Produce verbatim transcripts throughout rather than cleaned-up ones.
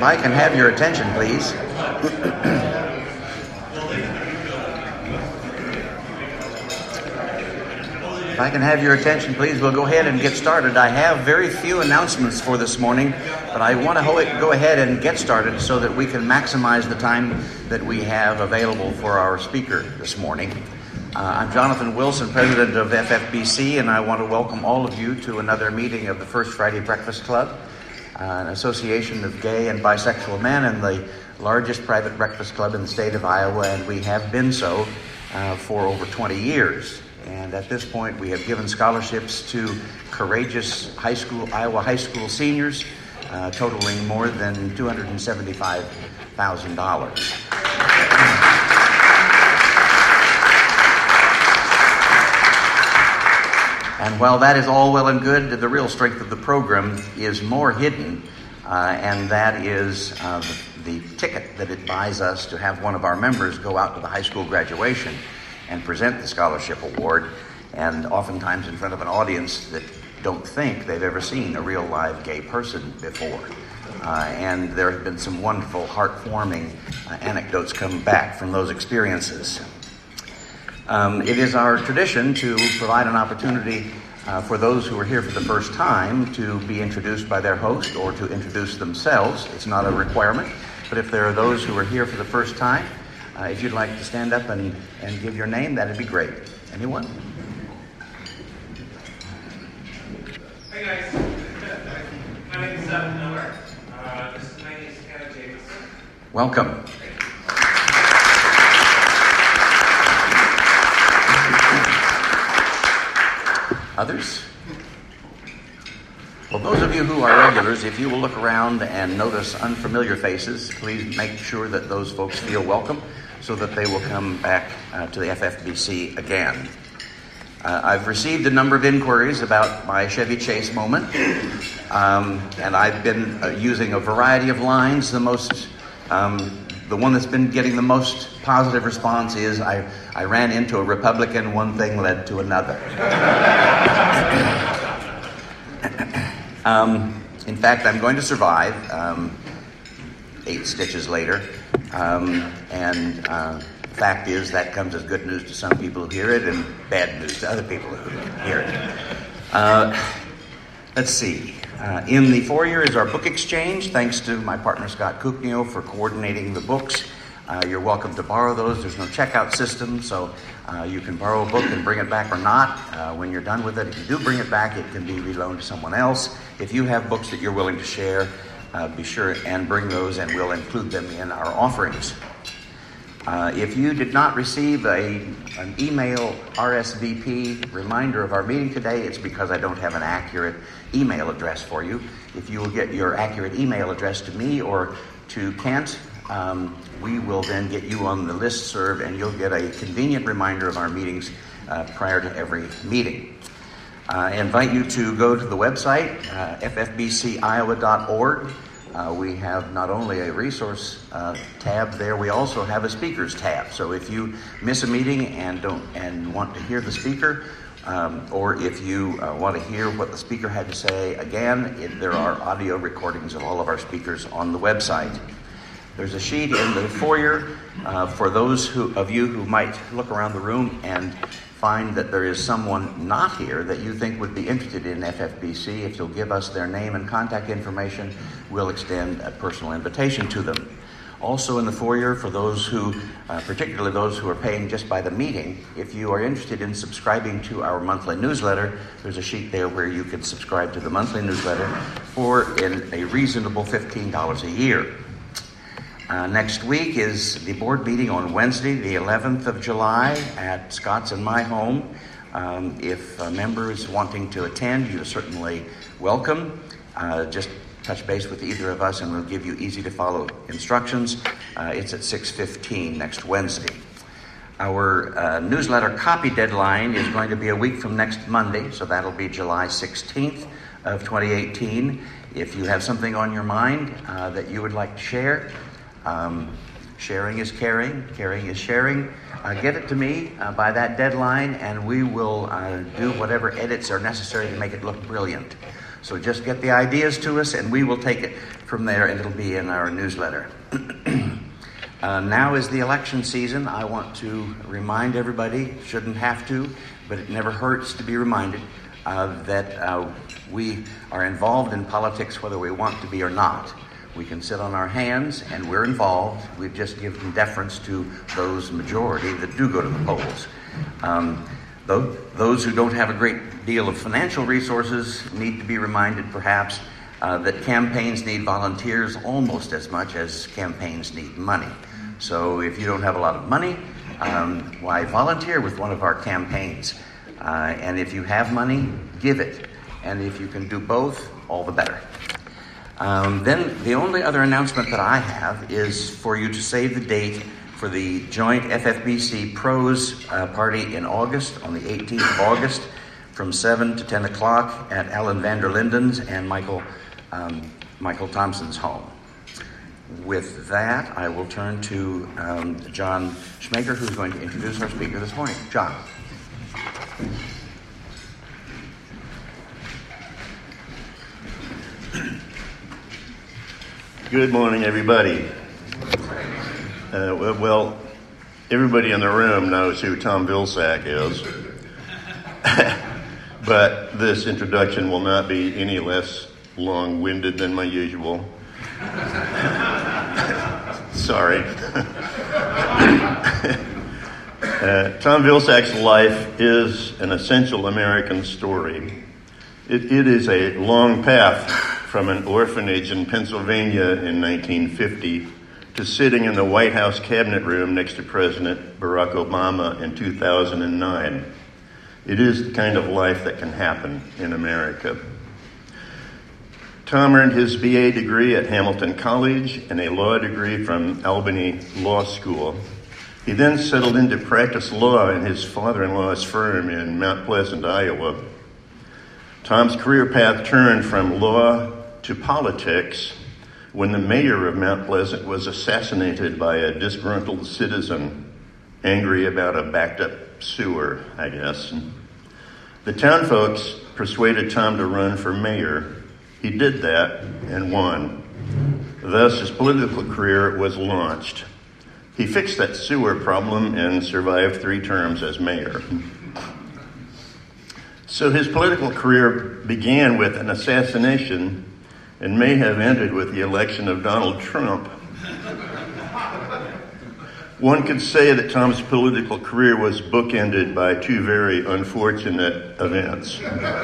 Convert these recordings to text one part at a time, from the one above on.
If I can have your attention, please. If I can have your attention, please, we'll go ahead and get started. I have very few announcements for this morning, but I want to ho- go ahead and get started so that we can maximize the time that we have available for our speaker this morning. Uh, I'm Jonathan Wilson, president of F F B C, and I want to welcome all of you to another meeting of the First Friday Breakfast Club, uh, an association of gay and bisexual men and the largest private breakfast club in the state of Iowa, and we have been so uh, for over twenty years. And at this point, we have given scholarships to courageous high school, Iowa high school seniors, uh, totaling more than two hundred seventy-five thousand dollars. And while that is all well and good, the real strength of the program is more hidden, uh, and that is uh, the, the ticket that it buys us to have one of our members go out to the high school graduation and present the scholarship award, and oftentimes in front of an audience that don't think they've ever seen a real live gay person before. Uh, and there have been some wonderful, heartwarming uh, anecdotes coming back from those experiences. Um, it is our tradition to provide an opportunity uh, for those who are here for the first time to be introduced by their host or to introduce themselves. It's not a requirement, but if there are those who are here for the first time, Uh, if you'd like to stand up and, and give your name, that'd be great. Anyone? Hey guys, my name is Seth Miller. Uh, this is my niece Hannah Jameson. Welcome. Others? Well, those of you who are regulars, if you will look around and notice unfamiliar faces, please make sure that those folks feel welcome so that they will come back uh, to the F F B C again. Uh, I've received a number of inquiries about my Chevy Chase moment, um, and I've been uh, using a variety of lines. The most, um, the one that's been getting the most positive response is, I, I ran into a Republican, one thing led to another. Um, in fact, I'm going to survive um, eight stitches later. Um, and uh, the fact is that comes as good news to some people who hear it and bad news to other people who hear it. Uh, let's see. Uh, in the foyer is our book exchange. Thanks to my partner Scott Kuknio for coordinating the books. Uh, you're welcome to borrow those. There's no checkout system, so uh, you can borrow a book and bring it back or not. Uh, when you're done with it, if you do bring it back, it can be reloaned to someone else. If you have books that you're willing to share, uh, be sure and bring those, and we'll include them in our offerings. Uh, if you did not receive a, an email R S V P reminder of our meeting today, it's because I don't have an accurate email address for you. If you will get your accurate email address to me or to Kent, Um, we will then get you on the listserv, and you'll get a convenient reminder of our meetings uh, prior to every meeting. Uh, I invite you to go to the website, uh, f f b c iowa dot org. Uh, we have not only a resource uh, tab there, we also have a speakers tab. So if you miss a meeting and don't and want to hear the speaker, um, or if you uh, want to hear what the speaker had to say again, it, there are audio recordings of all of our speakers on the website. There's a sheet in the foyer uh, for those who, of you who might look around the room and find that there is someone not here that you think would be interested in F F B C. If you'll give us their name and contact information, we'll extend a personal invitation to them. Also in the foyer for those who, uh, particularly those who are paying just by the meeting, if you are interested in subscribing to our monthly newsletter, there's a sheet there where you can subscribe to the monthly newsletter for in a reasonable fifteen dollars a year. Uh, next week is the board meeting on Wednesday, the eleventh of July at Scott's and my home. Um, if a member is wanting to attend, you're certainly welcome. Uh, just touch base with either of us and we'll give you easy to follow instructions. Uh, it's at six fifteen next Wednesday. Our uh, newsletter copy deadline is going to be a week from next Monday, so that'll be July sixteenth of twenty eighteen. If you have something on your mind uh, that you would like to share, Um, sharing is caring, caring is sharing. Uh, get it to me uh, by that deadline, and we will uh, do whatever edits are necessary to make it look brilliant. So just get the ideas to us, and we will take it from there, and it'll be in our newsletter. uh, now is the election season. I want to remind everybody, shouldn't have to, but it never hurts to be reminded uh, that uh, we are involved in politics whether we want to be or not. We can sit on our hands, and we're involved. We've just given deference to those majority that do go to the polls. Um, those, those who don't have a great deal of financial resources need to be reminded, perhaps, uh, that campaigns need volunteers almost as much as campaigns need money. So if you don't have a lot of money, um, why volunteer with one of our campaigns? Uh, and if you have money, give it. And if you can do both, all the better. Um, then the only other announcement that I have is for you to save the date for the joint F F B C Pros uh, party in August, on the eighteenth of August, from seven to ten o'clock at Alan Vander Linden's and Michael, um, Michael Thompson's home. With that, I will turn to um, John Schmaker, who's going to introduce our speaker this morning. John. Good morning, everybody. Uh, well, everybody in the room knows who Tom Vilsack is, but this introduction will not be any less long-winded than my usual. Sorry. uh, Tom Vilsack's life is an essential American story. It, it is a long path from an orphanage in Pennsylvania in nineteen fifty to sitting in the White House cabinet room next to President Barack Obama in two thousand nine. It is the kind of life that can happen in America. Tom earned his B A degree at Hamilton College and a law degree from Albany Law School. He then settled into practice law in his father-in-law's firm in Mount Pleasant, Iowa. Tom's career path turned from law to politics when the mayor of Mount Pleasant was assassinated by a disgruntled citizen, angry about a backed-up sewer, I guess. The town folks persuaded Tom to run for mayor. He did that and won. Thus, his political career was launched. He fixed that sewer problem and survived three terms as mayor. So his political career began with an assassination and may have ended with the election of Donald Trump. One could say that Tom's political career was bookended by two very unfortunate events.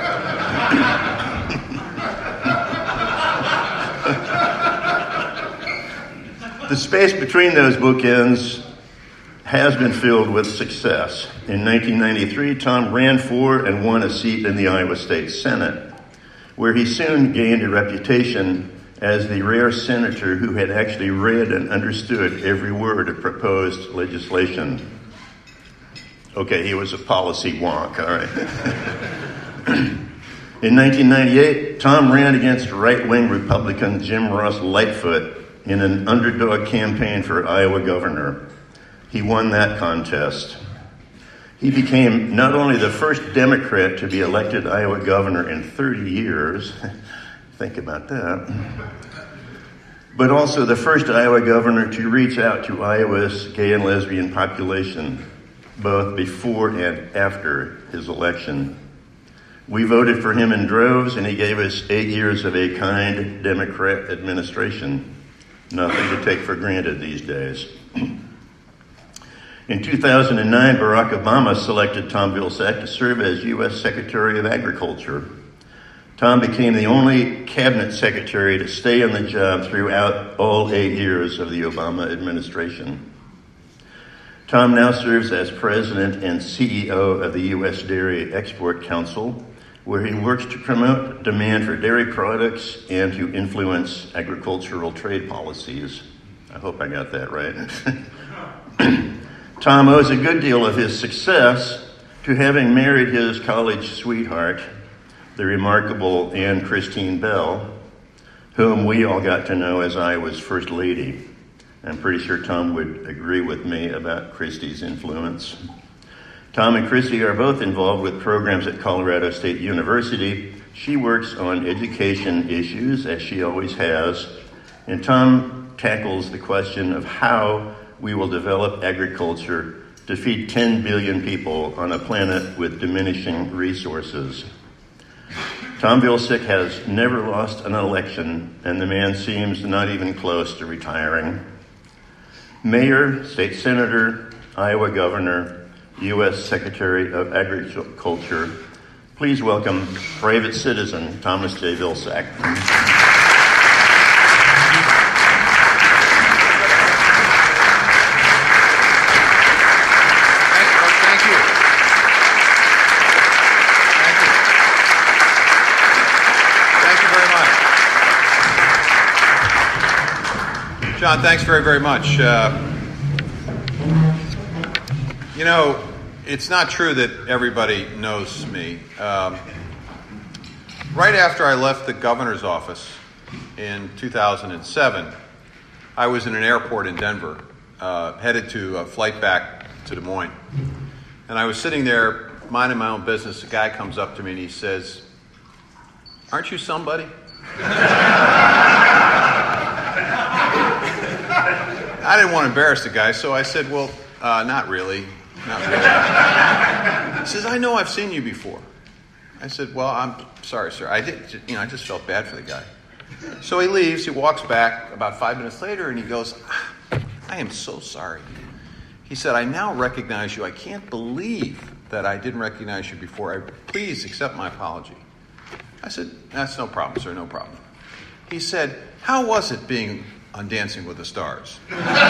The space between those bookends has been filled with success. In nineteen ninety-three, Tom ran for and won a seat in the Iowa State Senate, where he soon gained a reputation as the rare senator who had actually read and understood every word of proposed legislation. Okay, he was a policy wonk, all right. In nineteen ninety-eight, Tom ran against right-wing Republican Jim Ross Lightfoot in an underdog campaign for Iowa governor. He won that contest. He became not only the first Democrat to be elected Iowa governor in thirty years, think about that, but also the first Iowa governor to reach out to Iowa's gay and lesbian population, both before and after his election. We voted for him in droves, and he gave us eight years of a kind Democrat administration. Nothing to take for granted these days. In two thousand nine, Barack Obama selected Tom Vilsack to serve as U S Secretary of Agriculture. Tom became the only cabinet secretary to stay on the job throughout all eight years of the Obama administration. Tom now serves as president and C E O of the U S Dairy Export Council, where he works to promote demand for dairy products and to influence agricultural trade policies. I hope I got that right. Tom owes a good deal of his success to having married his college sweetheart, the remarkable Anne Christine Bell, whom we all got to know as Iowa's First Lady. I'm pretty sure Tom would agree with me about Christie's influence. Tom and Christy are both involved with programs at Colorado State University She works on education issues, as she always has, and Tom tackles the question of how we will develop agriculture to feed ten billion people on a planet with diminishing resources. Tom Vilsack has never lost an election, and the man seems not even close to retiring. Mayor, state senator, Iowa governor, U S Secretary of Agriculture, please welcome private citizen Thomas J. Vilsack. John, thanks very, very much. Uh, you know, it's not true that everybody knows me. Um, right after I left the governor's office in two thousand seven, I was in an airport in Denver, uh, headed to a flight back to Des Moines. And I was sitting there minding my own business. A guy comes up to me and he says, "Aren't you somebody?" I didn't want to embarrass the guy, so I said, well, uh, not really, not really. He says, I know I've seen you before. I said, well, I'm sorry, sir. I did, you know, I just felt bad for the guy. So he leaves, he walks back about five minutes later, and he goes, I am so sorry. He said, I now recognize you. I can't believe that I didn't recognize you before. I, please accept my apology. I said, that's no problem, sir, no problem. He said, how was it being on Dancing with the Stars?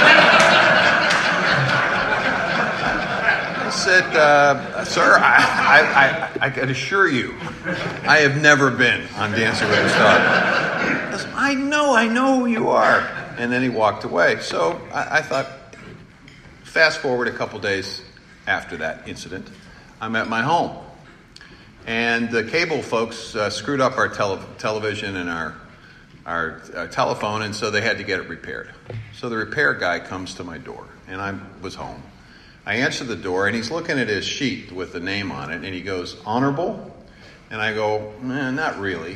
I said, uh, sir, I, I, I, I can assure you, I have never been on Dancing with the Stars. He said, I know, I know who you are. And then he walked away. So I, I thought, fast forward a couple days after that incident, I'm at my home. And the cable folks uh, screwed up our tele- television and our Our, our telephone, and so they had to get it repaired. So the repair guy comes to my door, and I was home. I answer the door, and he's looking at his sheet with the name on it, and he goes, Honorable? And I go, eh, not really.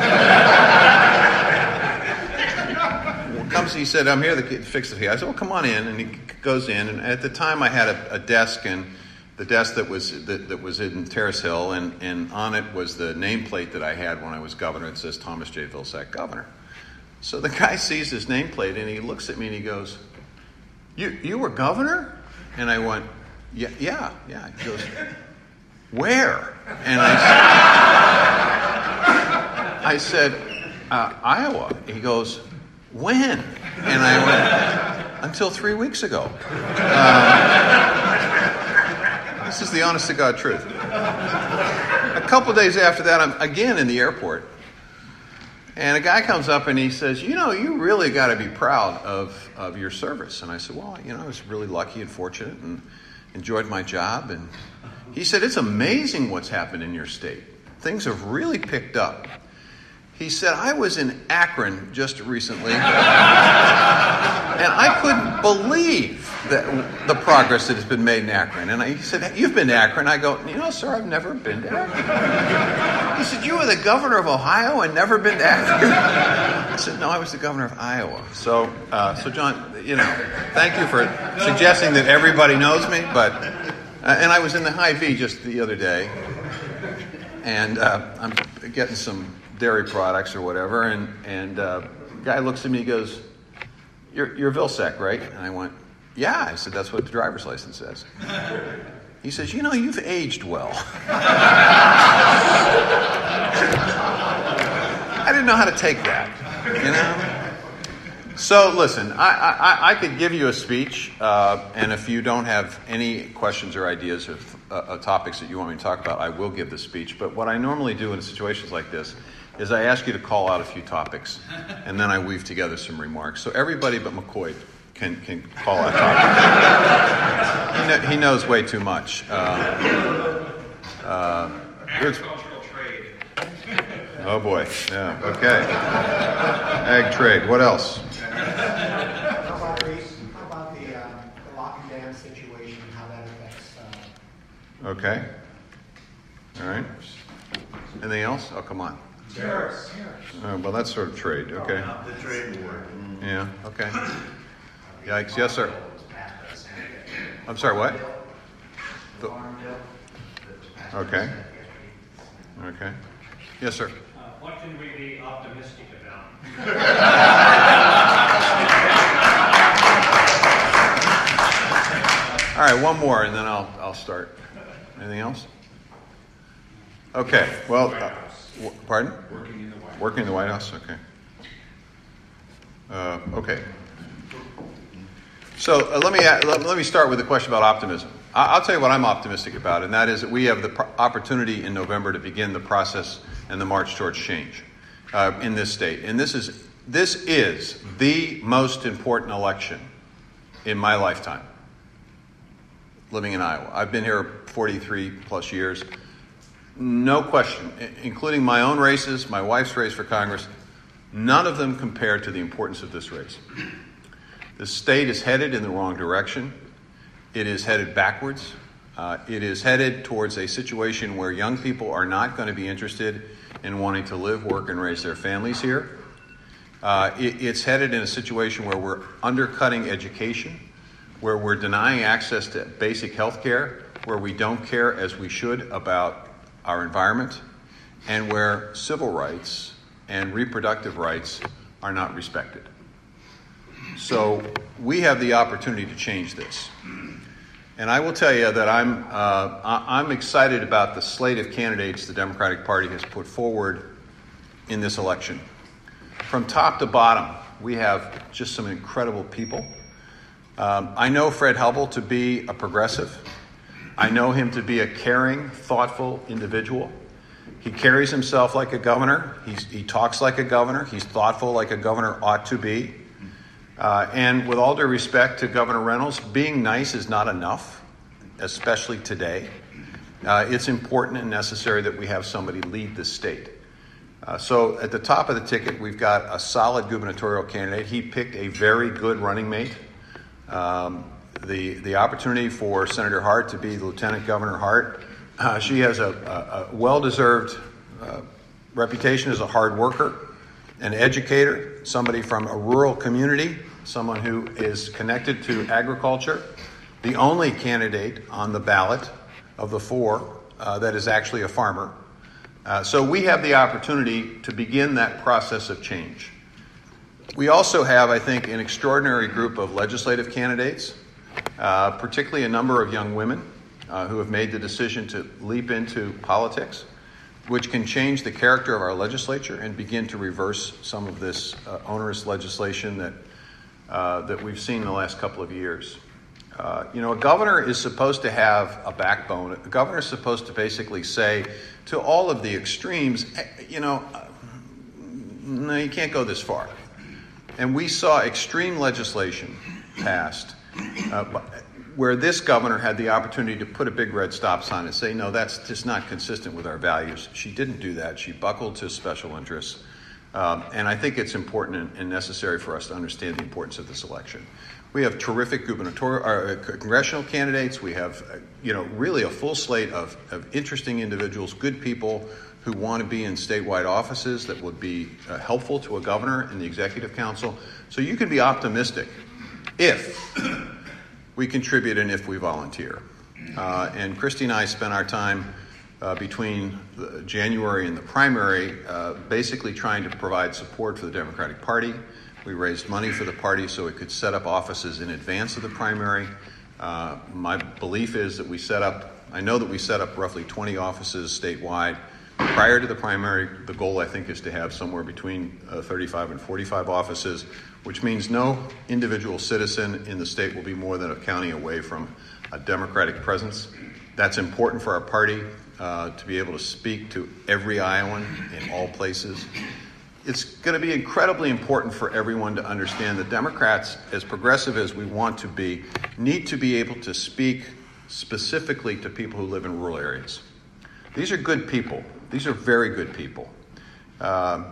Comes, he said, I'm here to fix the key. I said, well, come on in, and he goes in, and at the time I had a, a desk, and the desk that was that, that was in Terrace Hill, and, and on it was the nameplate that I had when I was governor. It says Thomas J. Vilsack, governor. So the guy sees this nameplate, and he looks at me, and he goes, you you were governor? And I went, yeah, yeah, yeah. He goes, where? And I said, I said uh, Iowa. He goes, when? And I went, until three weeks ago. Um, this is the honest to God truth. A couple days after that, I'm again in the airport. And a guy comes up and he says, you know, you really got to be proud of, of your service. And I said, well, you know, I was really lucky and fortunate and enjoyed my job. And he said, it's amazing what's happened in your state. Things have really picked up. He said, I was in Akron just recently, and I couldn't believe that the progress that has been made in Akron. And I, he said, you've been to Akron? I go, you know, sir, I've never been to Akron. He said, you were the governor of Ohio and never been to Akron? I said, no, I was the governor of Iowa. So, uh, so John, you know, thank you for suggesting that everybody knows me. But uh, and I was in the Hy-Vee just the other day, and uh, I'm getting some dairy products or whatever, and and uh, guy looks at me, he goes, you're, you're Vilsack, right? And I went, yeah. I said, that's what the driver's license says. He says, you know, you've aged well. I didn't know how to take that, you know? So listen, I, I, I could give you a speech, uh, and if you don't have any questions or ideas of uh, uh, topics that you want me to talk about, I will give the speech. But what I normally do in situations like this is I ask you to call out a few topics, and then I weave together some remarks. So everybody but McCoy can, can call out topics. he, know, he knows way too much. Uh, uh, Agricultural trade. oh boy, yeah, okay. Ag trade, what else? How about, how about the, uh, the lock and dam situation, how that affects... Uh... Okay. All right. Anything else? Oh, come on. Tariffs. Uh, well, that's sort of trade. Okay. The trade war. Yeah. Okay. Yikes. Yes, sir. I'm sorry. What? The- okay. Okay. Yes, sir. Uh, what can we be optimistic about? All right, one more, and then I'll I'll start. Anything else? Okay. Well, uh, w- pardon? Working in the White House. Working in the White House. Okay. Uh, okay. So uh, let me let, let me start with a question about optimism. I, I'll tell you what I'm optimistic about, and that is that we have the pro- opportunity in November to begin the process and the march towards change uh, in this state. And this is this is the most important election in my lifetime. Living in Iowa, I've been here forty-three plus years. No question, including my own races, my wife's race for Congress. None of them compare to the importance of this race. The state is headed in the wrong direction. It is headed backwards. Uh, it is headed towards a situation where young people are not going to be interested in wanting to live, work, and raise their families here. Uh, it, it's headed in a situation where we're undercutting education, where we're denying access to basic health care, where we don't care as we should about our environment, and where civil rights and reproductive rights are not respected. So we have the opportunity to change this. And I will tell you that I'm uh, I'm excited about the slate of candidates the Democratic Party has put forward in this election. From top to bottom, we have just some incredible people. Um, I know Fred Hubbell to be a progressive. I know him to be a caring, thoughtful individual. He carries himself like a governor. He's, he talks like a governor. He's thoughtful like a governor ought to be. Uh, and with all due respect to Governor Reynolds, being nice is not enough, especially today. Uh, it's important and necessary that we have somebody lead the state. Uh, so at the top of the ticket, we've got a solid gubernatorial candidate. He picked a very good running mate. Um, the the opportunity for Senator Hart to be Lieutenant Governor Hart. Uh, she has a, a, a well-deserved uh, reputation as a hard worker, an educator, somebody from a rural community, someone who is connected to agriculture, the only candidate on the ballot of the four uh, that is actually a farmer. Uh, so we have the opportunity to begin that process of change. We also have, I think, an extraordinary group of legislative candidates, uh, particularly a number of young women uh, who have made the decision to leap into politics, which can change the character of our legislature and begin to reverse some of this uh, onerous legislation that uh, that we've seen in the last couple of years. Uh, you know, a governor is supposed to have a backbone. A governor is supposed to basically say to all of the extremes, you know, uh, no, you can't go this far. And we saw extreme legislation passed uh, where this governor had the opportunity to put a big red stop sign and say, no, that's just not consistent with our values. She didn't do that. She buckled to special interests. Um, and I think it's important and necessary for us to understand the importance of this election. We have terrific gubernatorial, uh, congressional candidates. We have, uh, you know, really a full slate of, of interesting individuals, good people who want to be in statewide offices that would be uh, helpful to a governor and the executive council. So you can be optimistic if we contribute and if we volunteer. Uh, and Christy and I spent our time uh, between the January and the primary uh, basically trying to provide support for the Democratic Party. We raised money for the party so it could set up offices in advance of the primary. Uh, my belief is that we set up, I know that we set up roughly twenty offices statewide. Prior to the primary, the goal, I think, is to have somewhere between uh, thirty-five and forty-five offices, which means no individual citizen in the state will be more than a county away from a Democratic presence. That's important for our party uh, to be able to speak to every Iowan in all places. It's going to be incredibly important for everyone to understand that Democrats, as progressive as we want to be, need to be able to speak specifically to people who live in rural areas. These are good people. These are very good people. Um,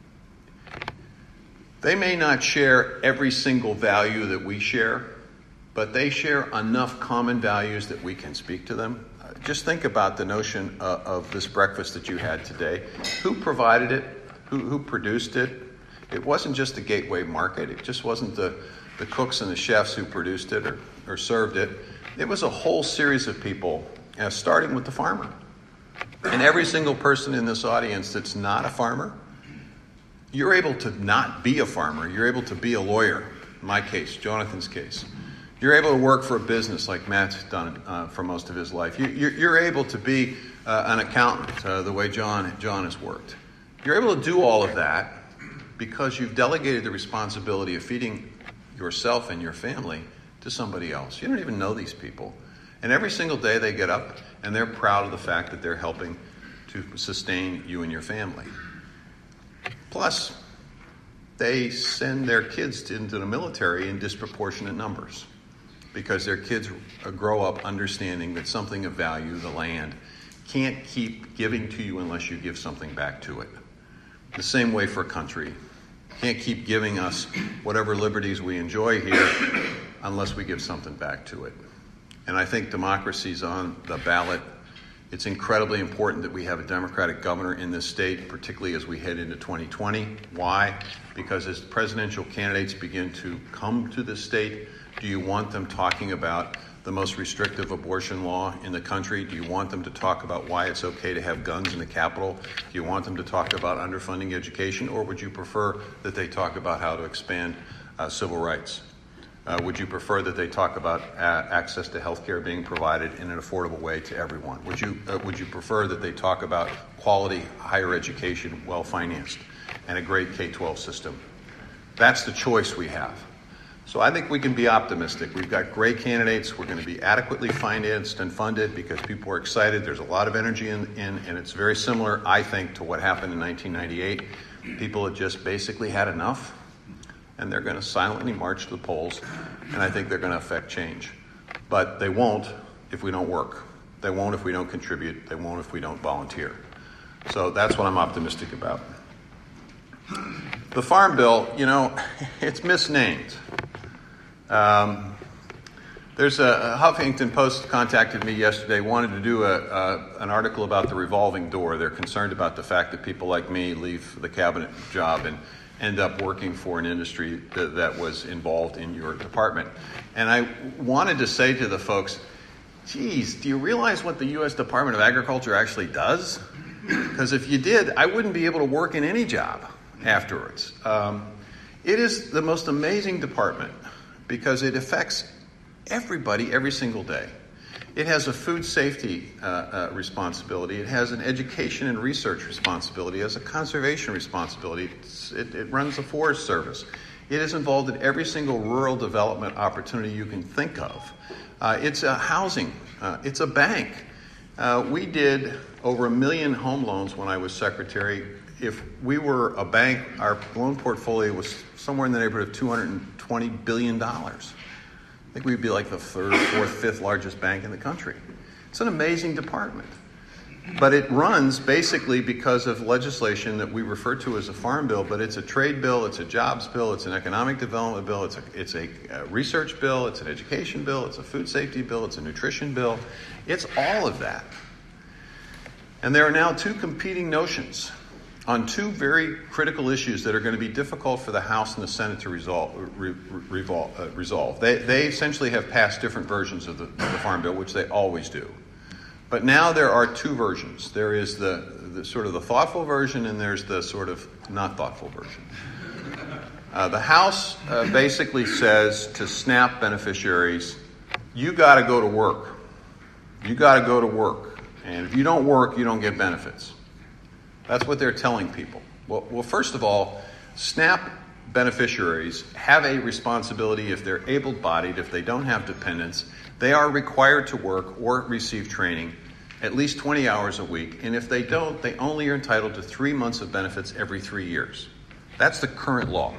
they may not share every single value that we share, but they share enough common values that we can speak to them. Uh, just think about the notion uh, of this breakfast that you had today. Who provided it? Who, who produced it? It wasn't just the Gateway Market. It just wasn't the, the cooks and the chefs who produced it or, or served it. It was a whole series of people, uh, starting with the farmer. And every single person in this audience that's not a farmer, you're able to not be a farmer. You're able to be a lawyer. In my case, Jonathan's case. You're able to work for a business like Matt's done uh, for most of his life. You, you're, you're able to be uh, an accountant uh, the way John, John has worked. You're able to do all of that because you've delegated the responsibility of feeding yourself and your family to somebody else. You don't even know these people. And every single day they get up and they're proud of the fact that they're helping to sustain you and your family. Plus, they send their kids into the military in disproportionate numbers because their kids grow up understanding that something of value, the land, can't keep giving to you unless you give something back to it. The same way for a country. Can't keep giving us whatever liberties we enjoy here unless we give something back to it. And I think democracy's on the ballot. It's incredibly important that we have a Democratic governor in this state, particularly as we head into twenty twenty. Why? Because as presidential candidates begin to come to the state, do you want them talking about the most restrictive abortion law in the country? Do you want them to talk about why it's okay to have guns in the Capitol? Do you want them to talk about underfunding education? Or would you prefer that they talk about how to expand uh, civil rights? Uh, would you prefer that they talk about uh, access to health care being provided in an affordable way to everyone? Would you, uh, would you prefer that they talk about quality higher education, well-financed, and a great K twelve system? That's the choice we have. So I think we can be optimistic. We've got great candidates. We're going to be adequately financed and funded because people are excited. There's a lot of energy in, in and it's very similar, I think, to what happened in nineteen ninety-eight. People had just basically had enough, and they're going to silently march to the polls, and I think they're going to affect change. But they won't if we don't work. They won't if we don't contribute. They won't if we don't volunteer. So that's what I'm optimistic about. The Farm Bill, you know, it's misnamed. Um, there's a, a Huffington Post contacted me yesterday, wanted to do a, a, an article about the revolving door. They're concerned about the fact that people like me leave the cabinet job and end up working for an industry that, that was involved in your department. And I wanted to say to the folks, geez, do you realize what the U S Department of Agriculture actually does? Because if you did, I wouldn't be able to work in any job afterwards. Um, it is the most amazing department because it affects everybody every single day. It has a food safety uh, uh, responsibility. It has an education and research responsibility. It has a conservation responsibility. It, it runs the Forest Service. It is involved in every single rural development opportunity you can think of. Uh, it's a housing. Uh, it's a bank. Uh, we did over a million home loans when I was secretary. If we were a bank, our loan portfolio was somewhere in the neighborhood of two hundred twenty billion dollars. I think we'd be like the third, fourth, fifth largest bank in the country. It's an amazing department. But it runs basically because of legislation that we refer to as a farm bill, but it's a trade bill, it's a jobs bill, it's an economic development bill, it's a, it's a, a research bill, it's an education bill, it's a food safety bill, it's a nutrition bill. It's all of that. And there are now two competing notions on two very critical issues that are going to be difficult for the House and the Senate to resolve. Re, revol, uh, resolve. They, they essentially have passed different versions of the, of the Farm Bill, which they always do. But now there are two versions. There is the, the sort of the thoughtful version, and there's the sort of not thoughtful version. Uh, the House uh, basically says to SNAP beneficiaries, you got to go to work. You got to go to work. And if you don't work, you don't get benefits. That's what they're telling people. Well, well, first of all, SNAP beneficiaries have a responsibility if they're able-bodied, if they don't have dependents. They are required to work or receive training at least twenty hours a week. And if they don't, they only are entitled to three months of benefits every three years. That's the current law.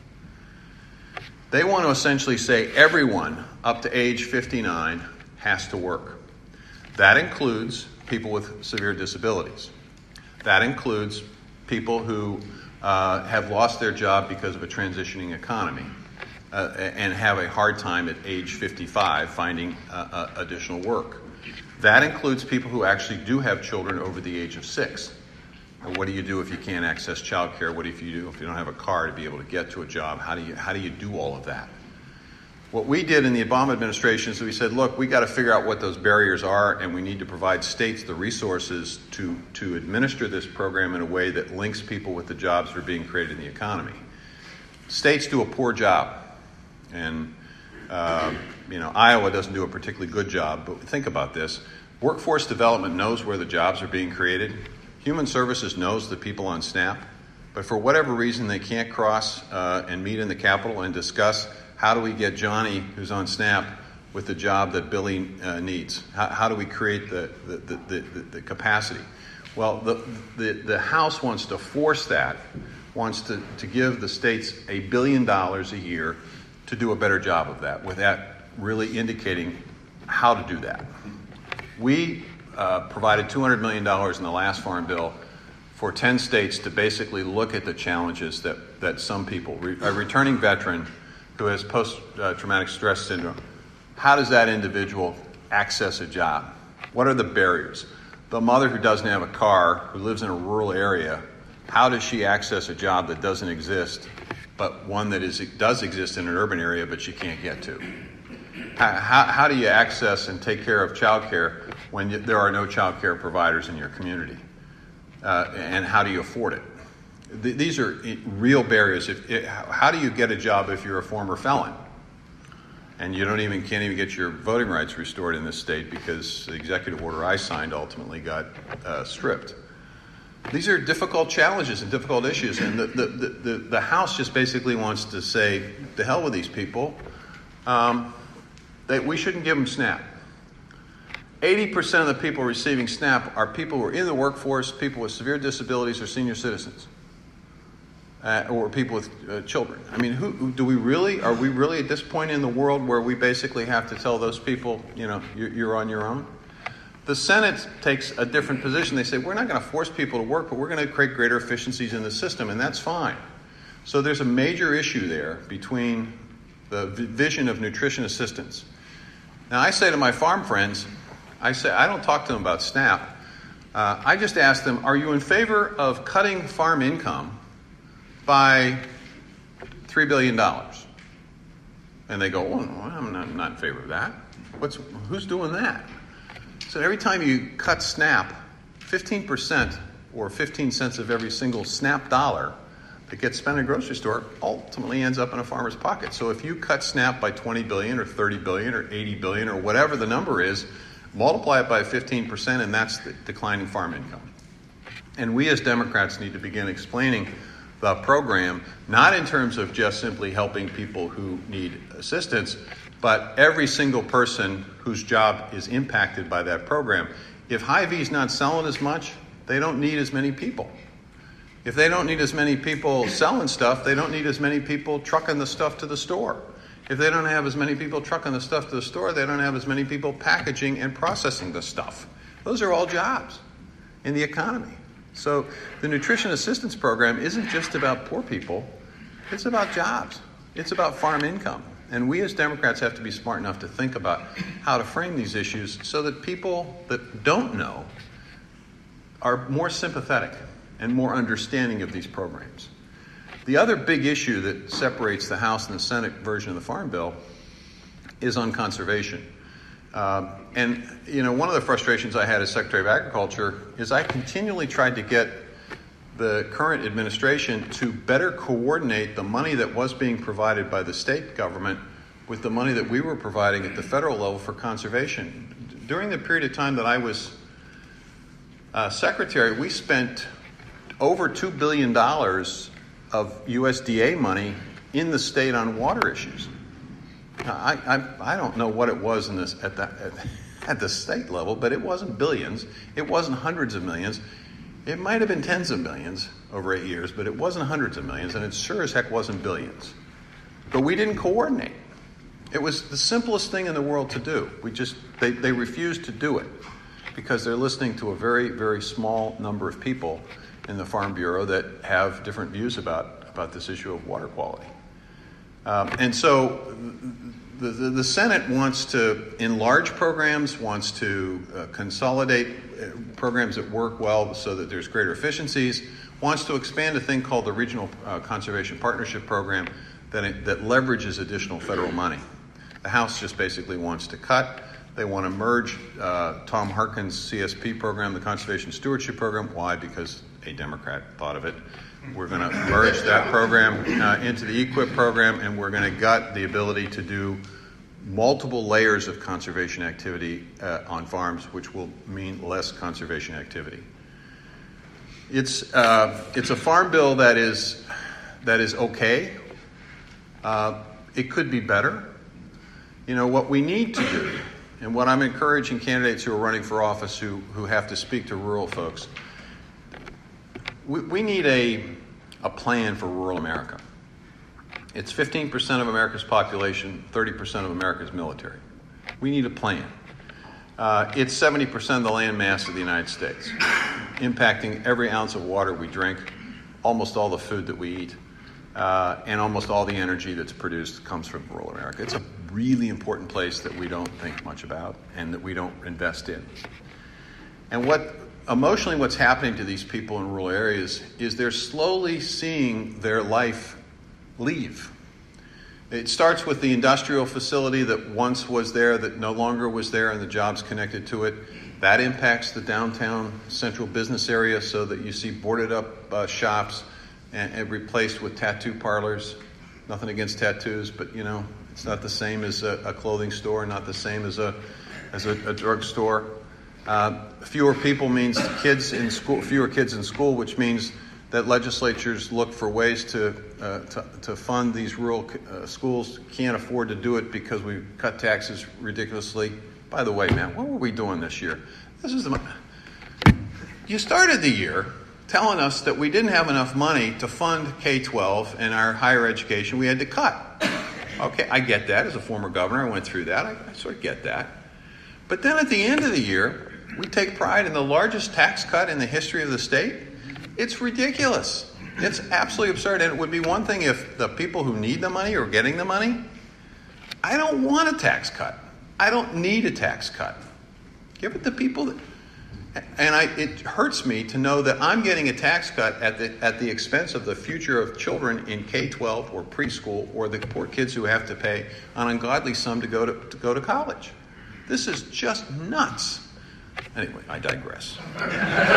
They want to essentially say everyone up to age fifty-nine has to work. That includes people with severe disabilities. That includes people who uh, have lost their job because of a transitioning economy. uh, and have a hard time at age fifty-five finding uh, uh, additional work. That includes people who actually do have children over the age of six. And what do you do if you can't access child care? What if you do if you don't have a car to be able to get to a job? How do you how do you do all of that? What we did in the Obama administration is we said, look, we got to figure out what those barriers are, and we need to provide states the resources to, to administer this program in a way that links people with the jobs that are being created in the economy. States do a poor job, and uh, you know Iowa doesn't do a particularly good job, but think about this. Workforce development knows where the jobs are being created. Human Services knows the people on SNAP, but for whatever reason they can't cross uh, and meet in the Capitol and discuss how do we get Johnny, who's on SNAP, with the job that Billy uh, needs? How, how do we create the, the, the, the, the capacity? Well, the, the, the House wants to force that, wants to, to give the states a billion dollars a year to do a better job of that, without really indicating how to do that. We uh, provided two hundred million dollars in the last Farm Bill for ten states to basically look at the challenges that, that some people, re- a returning veteran who has post-traumatic stress syndrome, how does that individual access a job? What are the barriers? The mother who doesn't have a car, who lives in a rural area, how does she access a job that doesn't exist, but one that is does exist in an urban area but she can't get to? How, how do you access and take care of child care when you, there are no child care providers in your community? Uh, and how do you afford it? These are real barriers. If, it, how do you get a job if you're a former felon and you don't even can't even get your voting rights restored in this state because the executive order I signed ultimately got uh, stripped? These are difficult challenges and difficult issues, and the the, the, the, the House just basically wants to say, "To hell with these people." Um, that we shouldn't give them SNAP. eighty percent of the people receiving SNAP are people who are in the workforce, people with severe disabilities, or senior citizens. Uh, or people with uh, children. I mean, who, who do we really, are we really at this point in the world where we basically have to tell those people, you know, you're, you're on your own? The Senate takes a different position. They say, we're not going to force people to work, but we're going to create greater efficiencies in the system, and that's fine. So there's a major issue there between the v- vision of nutrition assistance. Now, I say to my farm friends, I say, I don't talk to them about SNAP. Uh, I just ask them, are you in favor of cutting farm income by three billion dollars? And they go, well, I'm not, not in favor of that. What's, who's doing that? So every time you cut SNAP, fifteen percent or fifteen cents of every single SNAP dollar that gets spent in a grocery store ultimately ends up in a farmer's pocket. So if you cut SNAP by twenty billion dollars or thirty billion dollars or eighty billion dollars or whatever the number is, multiply it by fifteen percent, and that's the declining farm income. And we as Democrats need to begin explaining the program, not in terms of just simply helping people who need assistance, but every single person whose job is impacted by that program. If Hy-Vee's not selling as much, they don't need as many people. If they don't need as many people selling stuff, they don't need as many people trucking the stuff to the store. If they don't have as many people trucking the stuff to the store, they don't have as many people packaging and processing the stuff. Those are all jobs in the economy. So the nutrition assistance program isn't just about poor people. It's about jobs. It's about farm income. And we as Democrats have to be smart enough to think about how to frame these issues so that people that don't know are more sympathetic and more understanding of these programs. The other big issue that separates the House and the Senate version of the Farm Bill is on conservation. Um, and, you know, one of the frustrations I had as Secretary of Agriculture is I continually tried to get the current administration to better coordinate the money that was being provided by the state government with the money that we were providing at the federal level for conservation. During the period of time that I was uh, Secretary, we spent over two billion dollars of U S D A money in the state on water issues. Now, I, I I don't know what it was in this at the at, at the state level, but it wasn't billions. It wasn't hundreds of millions. It might have been tens of millions over eight years, but it wasn't hundreds of millions, and it sure as heck wasn't billions. But we didn't coordinate. It was the simplest thing in the world to do. We just they, they refused to do it because they're listening to a very, very small number of people in the Farm Bureau that have different views about, about this issue of water quality. Um, and so the, the, the Senate wants to enlarge programs, wants to uh, consolidate uh, programs that work well so that there's greater efficiencies, wants to expand a thing called the Regional uh, Conservation Partnership Program that, it, that leverages additional federal money. The House just basically wants to cut. They want to merge uh, Tom Harkin's C S P program, the Conservation Stewardship Program. Why? Because a Democrat thought of it. We're going to merge that program uh, into the E Q I P program, and we're going to gut the ability to do multiple layers of conservation activity uh, on farms, which will mean less conservation activity. It's uh, it's a farm bill that is that is okay. Uh, it could be better. You know, what we need to do, and what I'm encouraging candidates who are running for office who, who have to speak to rural folks, we, we need a, a plan for rural America. It's fifteen percent of America's population, thirty percent of America's military. We need a plan. Uh, it's seventy percent of the land mass of the United States, impacting every ounce of water we drink, almost all the food that we eat, uh, and almost all the energy that's produced comes from rural America. It's a really important place that we don't think much about and that we don't invest in. And what emotionally what's happening to these people in rural areas is they're slowly seeing their life leave. It starts with the industrial facility that once was there that no longer was there and the jobs connected to it. That impacts the downtown central business area so that you see boarded up uh, shops and, and replaced with tattoo parlors. Nothing against tattoos, but you know, it's not the same as a, a clothing store, not the same as a as a, a drugstore. Uh, fewer people means kids in school, fewer kids in school, which means that legislatures look for ways to uh, to, to fund these rural uh, schools. Can't afford to do it because we cut taxes ridiculously. By the way, man, what were we doing this year? This is the you started the year telling us that we didn't have enough money to fund K twelve and our higher education. We had to cut. Okay, I get that. As a former governor, I went through that. I, I sort of get that. But then at the end of the year, we take pride in the largest tax cut in the history of the state. It's ridiculous. It's absolutely absurd. And it would be one thing if the people who need the money are getting the money. I don't want a tax cut. I don't need a tax cut. Give it to people that... And I, it hurts me to know that I'm getting a tax cut at the at the expense of the future of children in K twelve or preschool or the poor kids who have to pay an ungodly sum to go to, to go to college. This is just nuts. Anyway, I digress. um,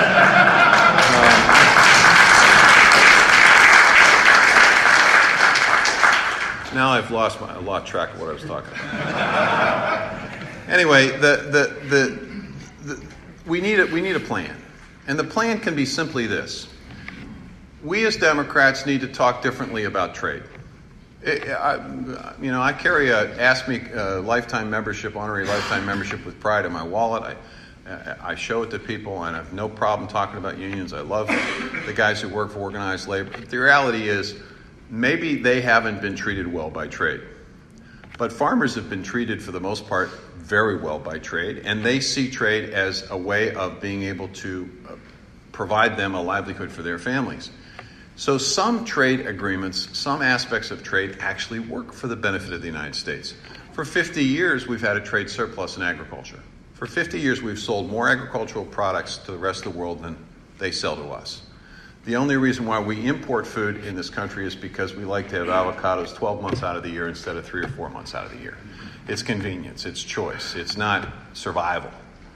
now I've lost my I lost track of what I was talking about. Anyway, the the the. the We need, a, we need a plan. And the plan can be simply this. We as Democrats need to talk differently about trade. It, I, you know, I carry a Ask Me uh, lifetime membership, honorary lifetime membership with pride in my wallet. I, I show it to people, and I have no problem talking about unions. I love the guys who work for organized labor. But the reality is, maybe they haven't been treated well by trade. But farmers have been treated, for the most part, very well by trade, and they see trade as a way of being able to uh, provide them a livelihood for their families. So some trade agreements, some aspects of trade actually work for the benefit of the United States. For fifty years, we've had a trade surplus in agriculture. For fifty years, we've sold more agricultural products to the rest of the world than they sell to us. The only reason why we import food in this country is because we like to have avocados twelve months out of the year instead of three or four months out of the year. It's convenience. It's choice. It's not survival.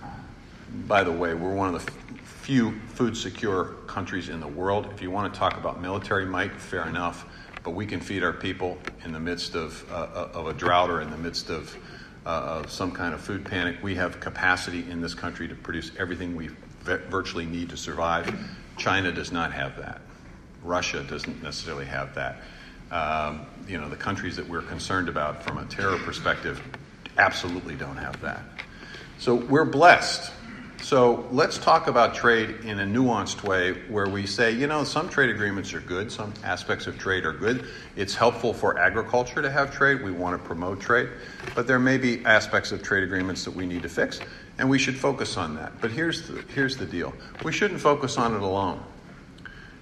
By the way, we're one of the few food-secure countries in the world. If you want to talk about military might, fair enough, but we can feed our people in the midst of, uh, of a drought or in the midst of, uh, of some kind of food panic. We have capacity in this country to produce everything we virtually need to survive. China does not have that. Russia doesn't necessarily have that. Um, you know, the countries that we're concerned about from a terror perspective absolutely don't have that. So we're blessed. So let's talk about trade in a nuanced way where we say, you know, some trade agreements are good. Some aspects of trade are good. It's helpful for agriculture to have trade. We want to promote trade. But there may be aspects of trade agreements that we need to fix, and we should focus on that. But here's the, here's the deal. We shouldn't focus on it alone.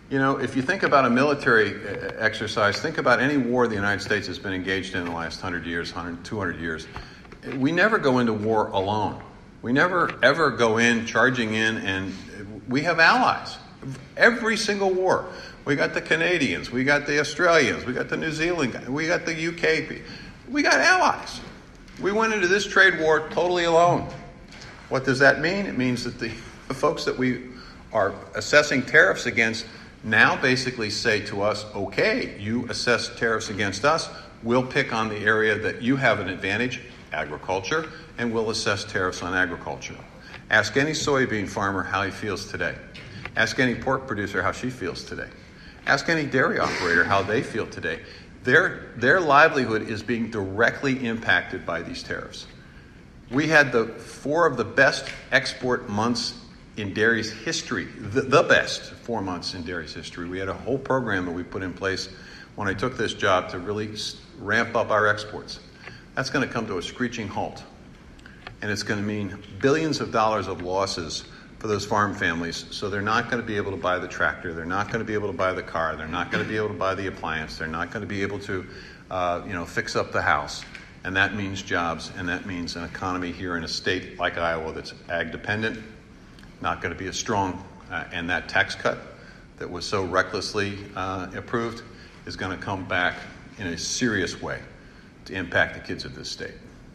You know, if you think about a military uh, exercise, think about any war the United States has been engaged in the last one hundred years, one hundred, two hundred years. We never go into war alone. We never, ever go in, charging in, and we have allies. Every single war. We got the Canadians, we got the Australians, we got the New Zealand, we got the U K. We got allies. We went into this trade war totally alone. What does that mean? It means that the, the folks that we are assessing tariffs against now basically say to us, okay, you assess tariffs against us, we'll pick on the area that you have an advantage, agriculture, and we'll assess tariffs on agriculture. Ask any soybean farmer how he feels today. Ask any pork producer how she feels today. Ask any dairy operator how they feel today. Their, their livelihood is being directly impacted by these tariffs. We had the four of the best export months in dairy's history, the, the best four months in dairy's history. We had a whole program that we put in place when I took this job to really ramp up our exports. That's going to come to a screeching halt. And it's going to mean billions of dollars of losses for those farm families. So they're not going to be able to buy the tractor. They're not going to be able to buy the car. They're not going to be able to buy the appliance. They're not going to be able to, uh, you know, fix up the house. And that means jobs, and that means an economy here in a state like Iowa that's ag dependent, not going to be as strong. Uh, and that tax cut that was so recklessly uh, approved is going to come back in a serious way to impact the kids of this state.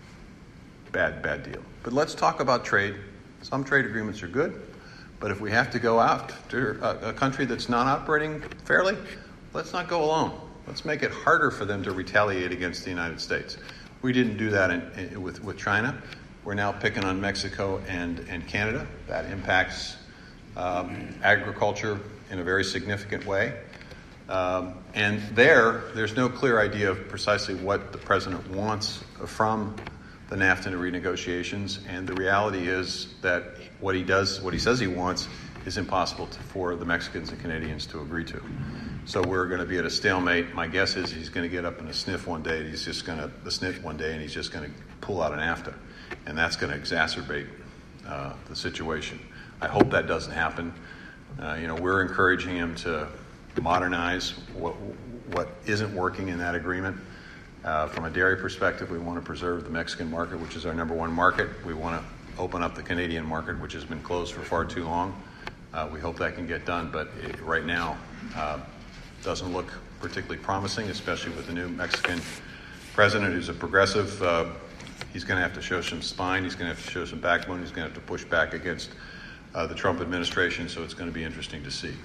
Bad, bad deal. But let's talk about trade. Some trade agreements are good, but if we have to go out to a, a country that's not operating fairly, let's not go alone. Let's make it harder for them to retaliate against the United States. We didn't do that in, in, with, with China. We're now picking on Mexico and, and Canada. That impacts um, agriculture in a very significant way. Um, and there, there's no clear idea of precisely what the president wants from the NAFTA renegotiations, and the reality is that what he does, what he says he wants, is impossible to, for the Mexicans and Canadians to agree to. So we're going to be at a stalemate. My guess is he's going to get up in a sniff one day. And he's just going to the sniff one day, and he's just going to pull out an NAFTA, and that's going to exacerbate uh, the situation. I hope that doesn't happen. Uh, you know, we're encouraging him to modernize what what isn't working in that agreement. Uh, from a dairy perspective, we want to preserve the Mexican market, which is our number one market. We want to open up the Canadian market, which has been closed for far too long. Uh, we hope that can get done, but it, right now uh, doesn't look particularly promising, especially with the new Mexican president who's a progressive. Uh, he's going to have to show some spine. He's going to have to show some backbone. He's going to have to push back against uh, the Trump administration, so it's going to be interesting to see.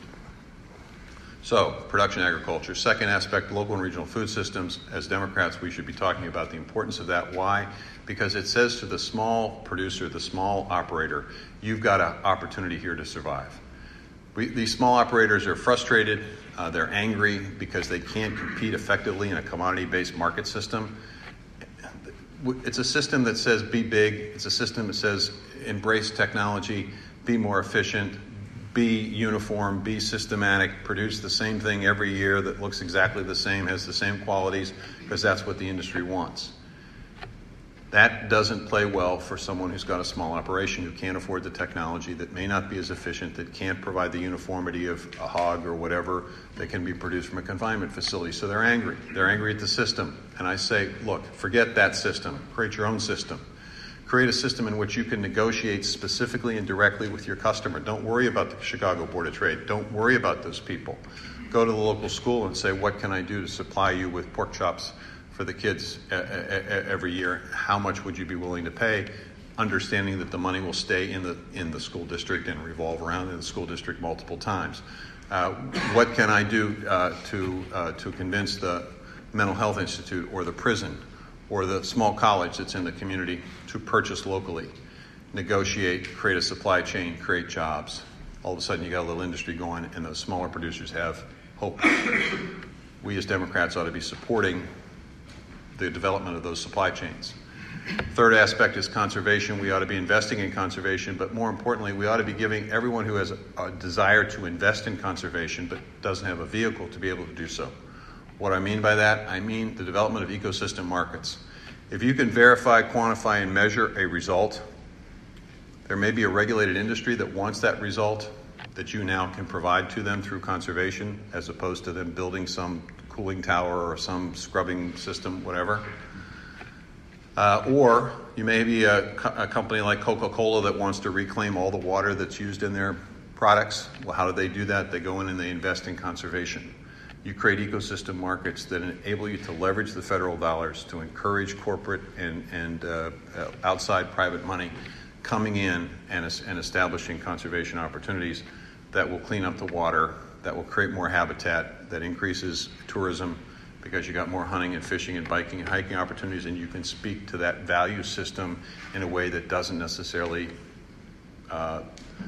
So, production agriculture. Second aspect, local and regional food systems. As Democrats, we should be talking about the importance of that. Why? Because it says to the small producer, the small operator, you've got an opportunity here to survive. We, these small operators are frustrated. Uh, they're angry because they can't compete effectively in a commodity-based market system. It's a system that says be big. It's a system that says embrace technology, be more efficient, be uniform, be systematic, produce the same thing every year that looks exactly the same, has the same qualities, because that's what the industry wants. That doesn't play well for someone who's got a small operation, who can't afford the technology, that may not be as efficient, that can't provide the uniformity of a hog or whatever that can be produced from a confinement facility. So they're angry. They're angry at the system. And I say, look, forget that system. Create your own system. Create a system in which you can negotiate specifically and directly with your customer. Don't worry about the Chicago Board of Trade. Don't worry about those people. Go to the local school and say, what can I do to supply you with pork chops for the kids every year? How much would you be willing to pay? Understanding that the money will stay in the in the school district and revolve around in the school district multiple times. Uh, what can I do uh, to uh, to convince the mental health institute or the prison or the small college that's in the community to purchase locally, negotiate, create a supply chain, create jobs? All of a sudden you got a little industry going, and those smaller producers have hope. We as Democrats ought to be supporting the development of those supply chains. Third aspect is conservation. We ought to be investing in conservation, but more importantly, we ought to be giving everyone who has a, a desire to invest in conservation but doesn't have a vehicle to be able to do so. What I mean by that, I mean the development of ecosystem markets. If you can verify, quantify, and measure a result, there may be a regulated industry that wants that result, that you now can provide to them through conservation, as opposed to them building some cooling tower or some scrubbing system, whatever. Uh, or you may be a, co- a company like Coca-Cola that wants to reclaim all the water that's used in their products. Well, how do they do that? They go in and they invest in conservation. You create ecosystem markets that enable you to leverage the federal dollars to encourage corporate and, and uh, outside private money coming in and, and establishing conservation opportunities that will clean up the water, that will create more habitat, that increases tourism because you got more hunting and fishing and biking and hiking opportunities, and you can speak to that value system in a way that doesn't necessarily uh,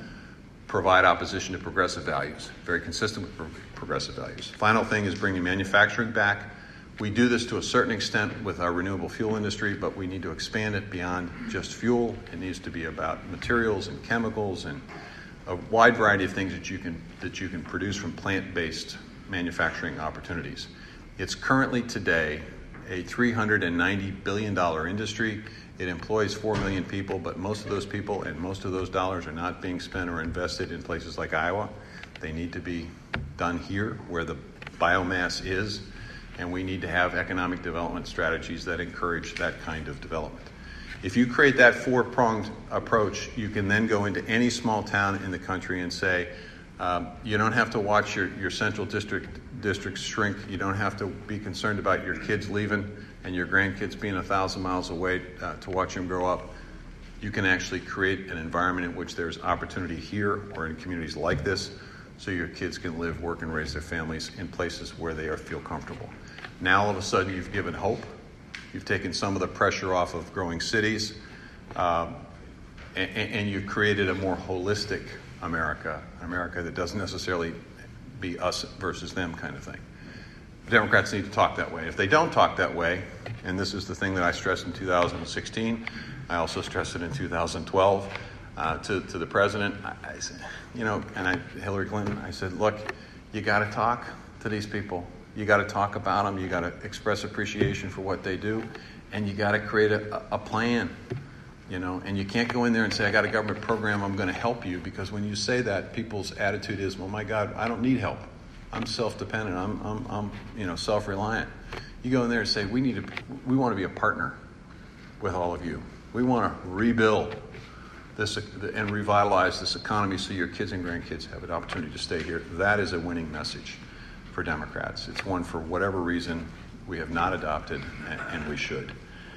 provide opposition to progressive values, very consistent with pro- progressive values. Final thing is bringing manufacturing back. We do this to a certain extent with our renewable fuel industry, but we need to expand it beyond just fuel. It needs to be about materials and chemicals and a wide variety of things that you can that you can produce from plant-based manufacturing opportunities. It's currently today a three hundred ninety billion dollars industry. It employs four million people, but most of those people and most of those dollars are not being spent or invested in places like Iowa. They need to be done here where the biomass is, and we need to have economic development strategies that encourage that kind of development. If you create that four-pronged approach, you can then go into any small town in the country and say, um, you don't have to watch your, your central district districts shrink. You don't have to be concerned about your kids leaving and your grandkids being a thousand miles away uh, to watch them grow up. You can actually create an environment in which there's opportunity here or in communities like this so your kids can live, work, and raise their families in places where they are, feel comfortable. Now, all of a sudden, you've given hope. You've taken some of the pressure off of growing cities, um, and, and you've created a more holistic America, an America that doesn't necessarily be us versus them kind of thing. Democrats need to talk that way. If they don't talk that way, and this is the thing that I stressed in two thousand sixteen, I also stressed it in two thousand twelve uh, to, to the president, I, I said, you know, and I, Hillary Clinton, I said, look, you got to talk to these people. You got to talk about them. You got to express appreciation for what they do, and you got to create a, a plan, you know. And you can't go in there and say, I got a government program, I'm going to help you, because when you say that, people's attitude is, well, my God, I don't need help. I'm self-dependent. I'm, I'm, I'm, you know, self-reliant. You go in there and say, we need to, we want to be a partner with all of you. We want to rebuild this and revitalize this economy so your kids and grandkids have an opportunity to stay here. That is a winning message for Democrats. It's one, for whatever reason, we have not adopted, and, and we should.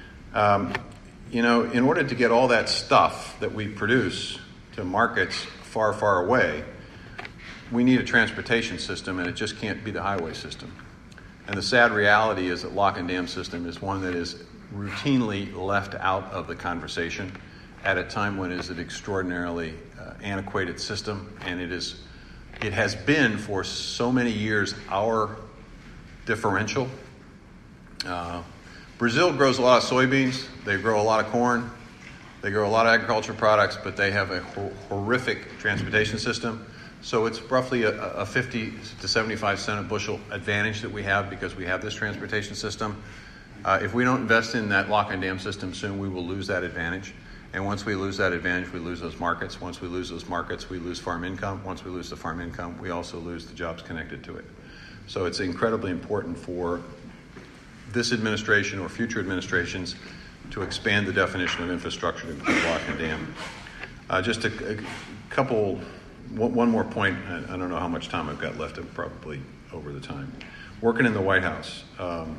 Um, you know, in order to get all that stuff that we produce to markets far, far away, we need a transportation system, and it just can't be the highway system. And the sad reality is that lock and dam system is one that is routinely left out of the conversation at a time when it is an extraordinarily uh, antiquated system, and it is it has been for so many years our differential. Uh, Brazil grows a lot of soybeans, they grow a lot of corn, they grow a lot of agricultural products, but they have a ho- horrific transportation system. So it's roughly a, a fifty to seventy-five cent a bushel advantage that we have because we have this transportation system. Uh, if we don't invest in that lock and dam system soon, we will lose that advantage. And once we lose that advantage, we lose those markets. Once we lose those markets, we lose farm income. Once we lose the farm income, we also lose the jobs connected to it. So it's incredibly important for this administration or future administrations to expand the definition of infrastructure to include lock and dam. Uh, just a, a couple... One more point. I don't know how much time I've got left. I'm probably over the time. Working in the White House. Um,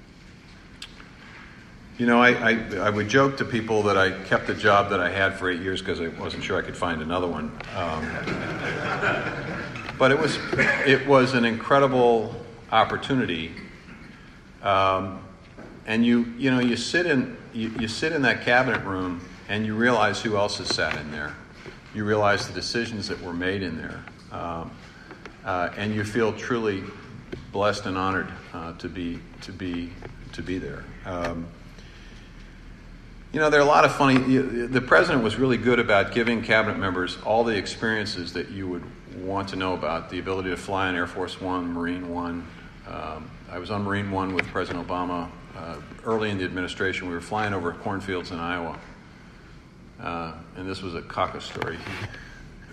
you know, I, I, I would joke to people that I kept the job that I had for eight years because I wasn't sure I could find another one. Um, but it was it was an incredible opportunity. Um, and you you know you sit in you, you sit in that cabinet room and you realize who else has sat in there. You realize the decisions that were made in there, um, uh, and you feel truly blessed and honored uh, to be to be to be there. Um, you know, there are a lot of funny. You, the president was really good about giving cabinet members all the experiences that you would want to know about. The ability to fly on Air Force One, Marine One. Um, I was on Marine One with President Obama uh, early in the administration. We were flying over cornfields in Iowa. Uh, and this was a caucus story.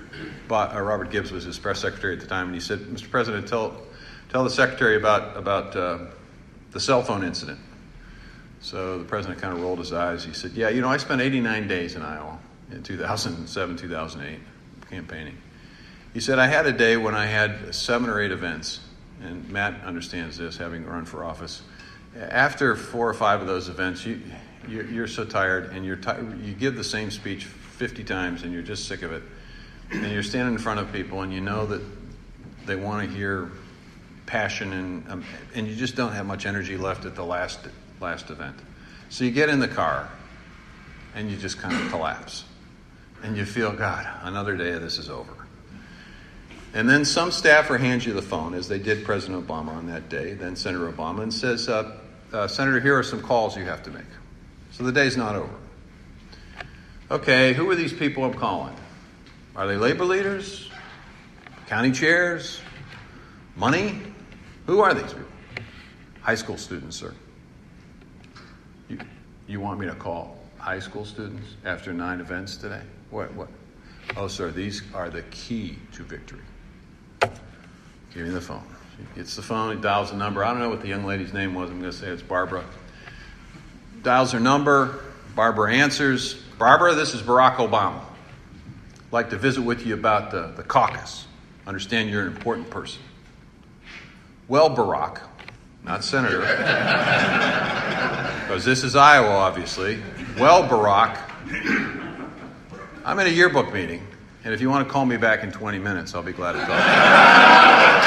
Bo- uh, Robert Gibbs was his press secretary at the time, and he said, "Mister President, tell tell the secretary about about uh, the cell phone incident." So the president kind of rolled his eyes. He said, "Yeah, you know, I spent eighty-nine days in Iowa in two thousand seven, two thousand eight campaigning." He said, "I had a day when I had seven or eight events," and Matt understands this, having run for office. After four or five of those events, you, you're, you're so tired, and you're ti- you give the same speech fifty times, and you're just sick of it. And you're standing in front of people, and you know that they want to hear passion, and um, and you just don't have much energy left at the last last event. So you get in the car, and you just kind of collapse, and you feel, God, another day of this is over. And then some staffer hands you the phone, as they did President Obama on that day, then Senator Obama, and says, uh, uh, Senator, here are some calls you have to make. So the day's not over. Okay, who are these people I'm calling? Are they labor leaders? County chairs? Money? Who are these people? High school students, sir. You, you want me to call high school students after nine events today? What? What? Oh, sir, these are the key to victory. Give me the phone. He gets the phone, he dials the number. I don't know what the young lady's name was. I'm going to say it's Barbara. Dials her number. Barbara answers. Barbara, this is Barack Obama. I'd like to visit with you about the, the caucus. Understand you're an important person. Well, Barack, not Senator, because this is Iowa, obviously. Well, Barack, I'm in a yearbook meeting, and if you want to call me back in twenty minutes, I'll be glad to talk.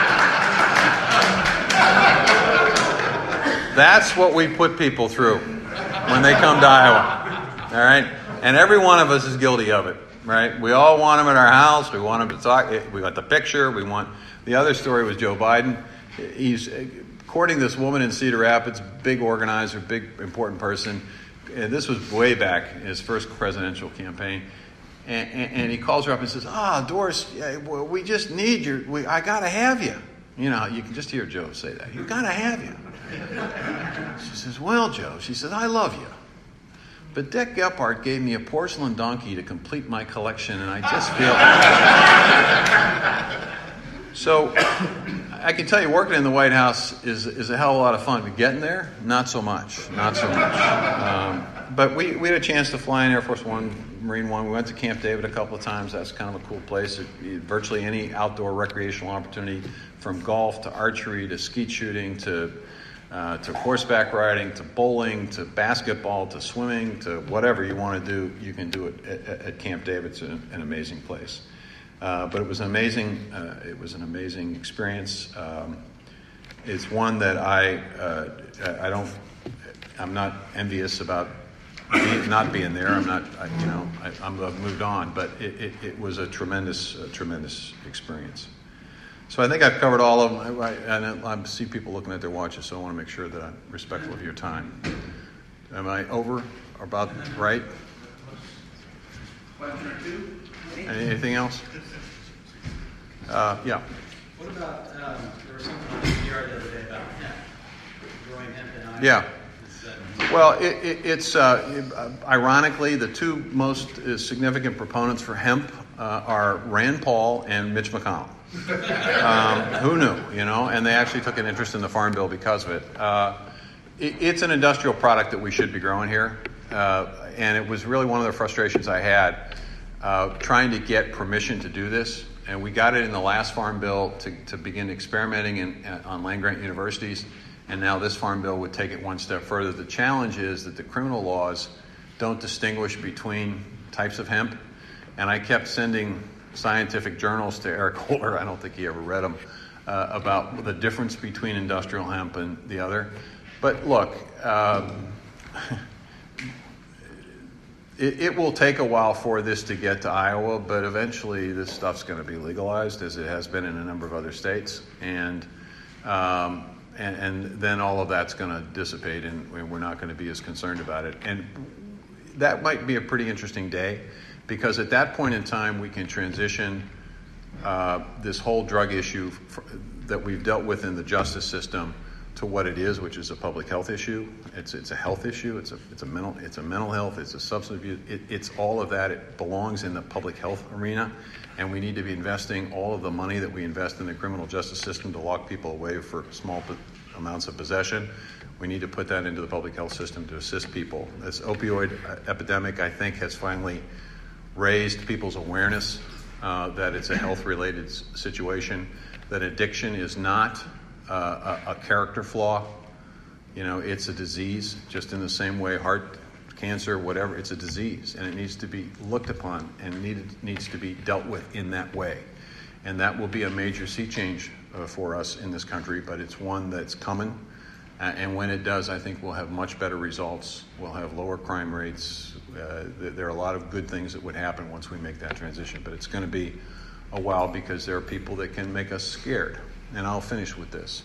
That's what we put people through when they come to Iowa, all right? And every one of us is guilty of it, right? We all want them at our house. We want them to talk. We got the picture. We want... The other story was Joe Biden. He's courting this woman in Cedar Rapids, big organizer, big important person. And this was way back in his first presidential campaign. And, and, and he calls her up and says, "Ah, oh, Doris, we just need your, we, I got to have you." You know, you can just hear Joe say that. "You got to have you." She says, "Well, Joe," she says, "I love you. But Dick Gephardt gave me a porcelain donkey to complete my collection, and I just feel..." So I can tell you, working in the White House is is a hell of a lot of fun. But getting there, not so much. Not so much. Um, but we, we had a chance to fly in Air Force One, Marine One. We went to Camp David a couple of times. That's kind of a cool place. It, it, virtually any outdoor recreational opportunity, from golf to archery to skeet shooting to uh, to horseback riding to bowling to basketball to swimming to whatever you want to do, you can do it at, at Camp David. It's an, an amazing place. Uh, but it was an amazing. Uh, it was an amazing experience. Um, it's one that I uh, I don't. I'm not envious about be, not being there. I'm not. I, you know. I, I'm, I've moved on. But it, it, it was a tremendous, uh, tremendous experience. So I think I've covered all of them. I, I, and I see people looking at their watches, so I want to make sure that I'm respectful of your time. Am I over or about right? Question or two? Anything else? Uh, yeah. What about, um, there was something on the P R the other day about hemp, growing hemp in Iowa? Yeah. Is that- Well, it, it, it's uh, ironically the two most uh, significant proponents for hemp uh, are Rand Paul and Mitch McConnell. Um, who knew, you know? And they actually took an interest in the Farm Bill because of it. Uh, it it's an industrial product that we should be growing here, uh, and it was really one of the frustrations I had uh, trying to get permission to do this. And we got it in the last Farm Bill to, to begin experimenting in, on land-grant universities. And now this Farm Bill would take it one step further. The challenge is that the criminal laws don't distinguish between types of hemp. And I kept sending scientific journals to Eric Holder, I don't think he ever read them, uh, about the difference between industrial hemp and the other. But look, um, it, it will take a while for this to get to Iowa, but eventually this stuff's going to be legalized, as it has been in a number of other states. And um, And, and then all of that's going to dissipate, and we're not going to be as concerned about it. And that might be a pretty interesting day, because at that point in time, we can transition uh, this whole drug issue f- that we've dealt with in the justice system to what it is, which is a public health issue. It's it's a health issue. It's a it's a mental it's a mental health. It's a substance abuse. It, it's all of that. It belongs in the public health arena, and we need to be investing all of the money that we invest in the criminal justice system to lock people away for small po- amounts of possession. We need to put that into the public health system to assist people. This opioid epidemic, I think, has finally raised people's awareness uh, that it's a health-related s- situation, that addiction is not uh, a, a character flaw. You know, it's a disease, just in the same way heart cancer, whatever, it's a disease, and it needs to be looked upon and needed, needs to be dealt with in that way. And that will be a major sea change uh, for us in this country, but it's one that's coming. Uh, and when it does, I think we'll have much better results. We'll have lower crime rates. Uh, th- there are a lot of good things that would happen once we make that transition. But it's going to be a while because there are people that can make us scared. And I'll finish with this.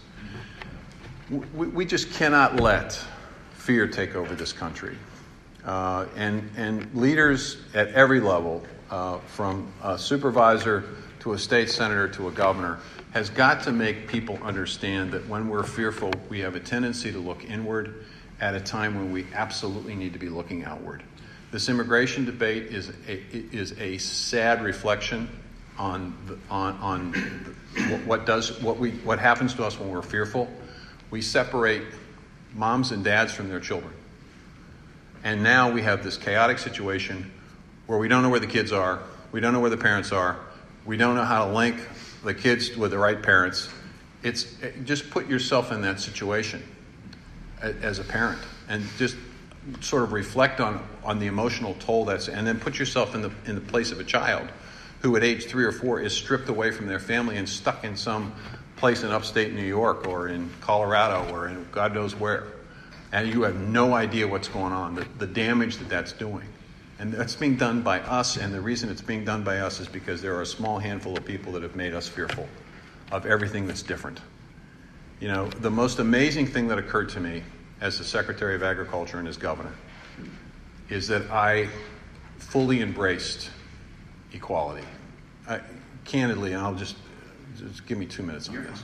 We, we just cannot let fear take over this country. Uh, and, and leaders at every level, uh, from a supervisor to a state senator to a governor, has got to make people understand that when we're fearful, we have a tendency to look inward at a time when we absolutely need to be looking outward. This immigration debate is a, is a sad reflection on the, on on what does what we what happens to us when we're fearful. We separate moms and dads from their children, and now we have this chaotic situation where we don't know where the kids are, we don't know where the parents are, we don't know how to link the kids with the right parents. It's it, just put yourself in that situation as a parent, and just sort of reflect on, on the emotional toll that's, and then put yourself in the in the place of a child who at age three or four is stripped away from their family and stuck in some place in upstate New York or in Colorado or in God knows where, and you have no idea what's going on, the, the damage that that's doing. And that's being done by us, and the reason it's being done by us is because there are a small handful of people that have made us fearful of everything that's different. You know, the most amazing thing that occurred to me as the Secretary of Agriculture and as governor is that I fully embraced equality. I, candidly, and I'll just, just give me two minutes on this.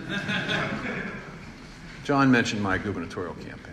John mentioned my gubernatorial campaign.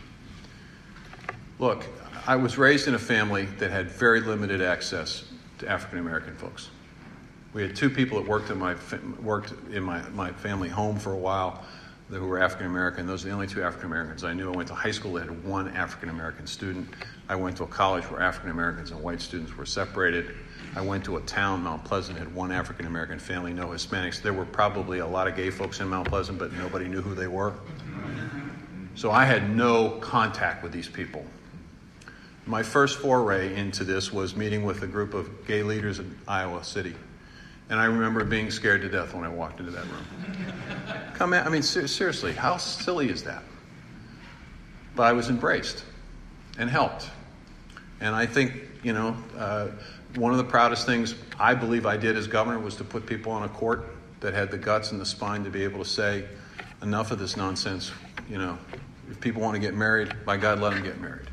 Look, I was raised in a family that had very limited access to African American folks. We had two people that worked in my worked in my, my family home for a while who were African American. Those are the only two African Americans I knew. I went to high school that had one African American student. I went to a college where African Americans and white students were separated. I went to a town, Mount Pleasant, had one African American family, no Hispanics. There were probably a lot of gay folks in Mount Pleasant, but nobody knew who they were. So I had no contact with these people. My first foray into this was meeting with a group of gay leaders in Iowa City. And I remember being scared to death when I walked into that room. Come at, I mean, ser- seriously, how silly is that? But I was embraced and helped. And I think, you know, uh, one of the proudest things I believe I did as governor was to put people on a court that had the guts and the spine to be able to say, enough of this nonsense. You know, if people want to get married, by God, let them get married.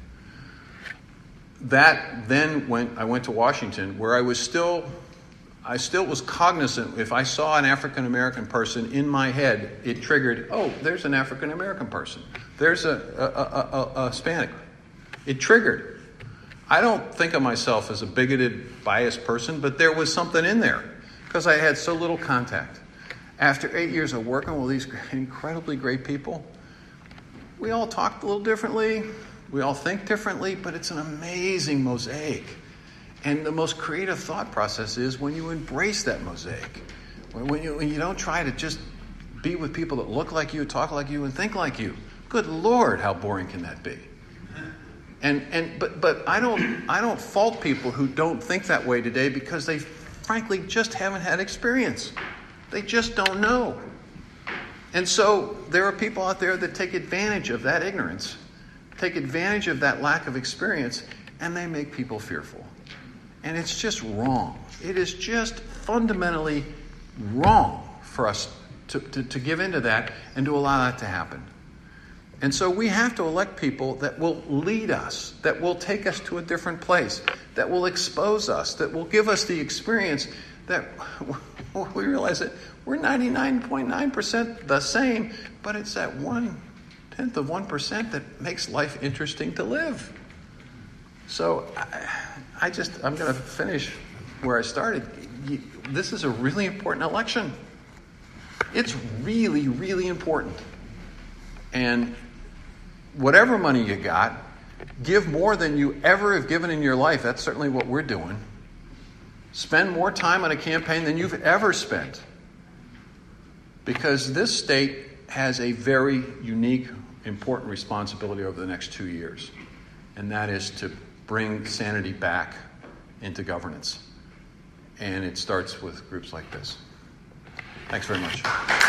That then went, I went to Washington, where I was still, I still was cognizant. If I saw an African American person in my head, it triggered, oh, there's an African American person. There's a, a, a, a, a Hispanic. It triggered. I don't think of myself as a bigoted, biased person, but there was something in there because I had so little contact. After eight years of working with these incredibly great people, we all talked a little differently. We all think differently, but it's an amazing mosaic. And the most creative thought process is when you embrace that mosaic. When, when, you, when you don't try to just be with people that look like you, talk like you, and think like you. Good Lord, how boring can that be? And and but but I don't I don't fault people who don't think that way today because they frankly just haven't had experience. They just don't know. And so there are people out there that take advantage of that ignorance, take advantage of that lack of experience, and they make people fearful. And it's just wrong. It is just fundamentally wrong for us to, to, to give into that and to allow that to happen. And so we have to elect people that will lead us, that will take us to a different place, that will expose us, that will give us the experience that we realize that we're ninety-nine point nine percent the same, but it's that one tenth of one percent that makes life interesting to live. So I, I just, I'm going to finish where I started. You, this is a really important election. It's really, really important. And whatever money you got, give more than you ever have given in your life. That's certainly what we're doing. Spend more time on a campaign than you've ever spent. Because this state has a very unique, important responsibility over the next two years. And that is to bring sanity back into governance. And it starts with groups like this. Thanks very much.